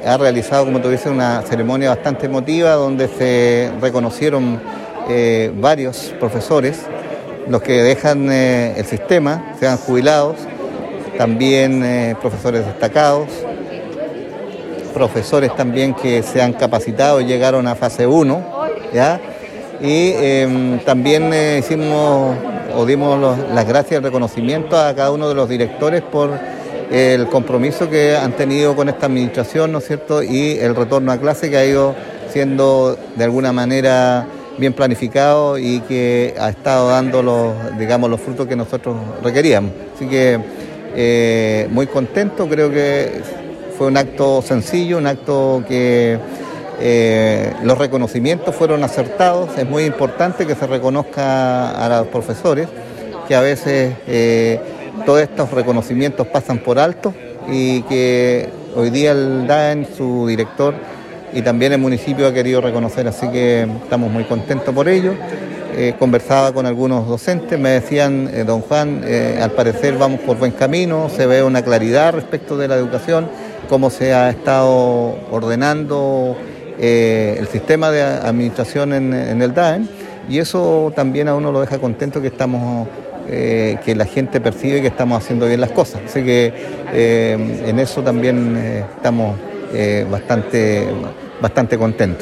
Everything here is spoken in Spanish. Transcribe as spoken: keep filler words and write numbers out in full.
ha realizado, como tú dices, una ceremonia bastante emotiva donde se reconocieron eh, varios profesores, los que dejan eh, el sistema, sean jubilados, también eh, profesores destacados, profesores también que se han capacitado y llegaron a fase uno, ¿ya? Y eh, también eh, hicimos o dimos los, las gracias y el reconocimiento a cada uno de los directores por el compromiso que han tenido con esta administración, ¿no es cierto?, y el retorno a clase que ha ido siendo de alguna manera bien planificado y que ha estado dando los, digamos, los frutos que nosotros requeríamos. Así que eh, muy contento, creo que fue un acto sencillo, un acto que eh, los reconocimientos fueron acertados. Es muy importante que se reconozca a los profesores, que a veces eh, todos estos reconocimientos pasan por alto y que hoy día el D A E N, su director y también el municipio ha querido reconocer, así que estamos muy contentos por ello. Eh, conversaba con algunos docentes, me decían, eh, don Juan, eh, al parecer vamos por buen camino, se ve una claridad respecto de la educación, cómo se ha estado ordenando eh, el sistema de administración en, en el D A E N, y eso también a uno lo deja contento, que estamos eh, que la gente percibe que estamos haciendo bien las cosas. Así que eh, en eso también eh, estamos eh, bastante, bastante contentos.